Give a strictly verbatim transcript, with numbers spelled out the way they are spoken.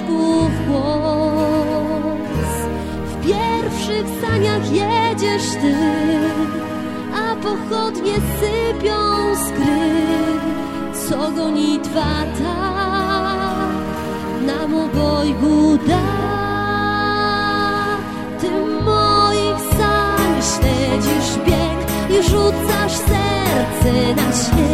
ptaszków głos. W pierwszych saniach jedziesz ty, a pochodnie sypią skry. Co gonitwa ta nam obojgu da? Ty moich sań śledzisz bieg i rzucasz serce na śnieg.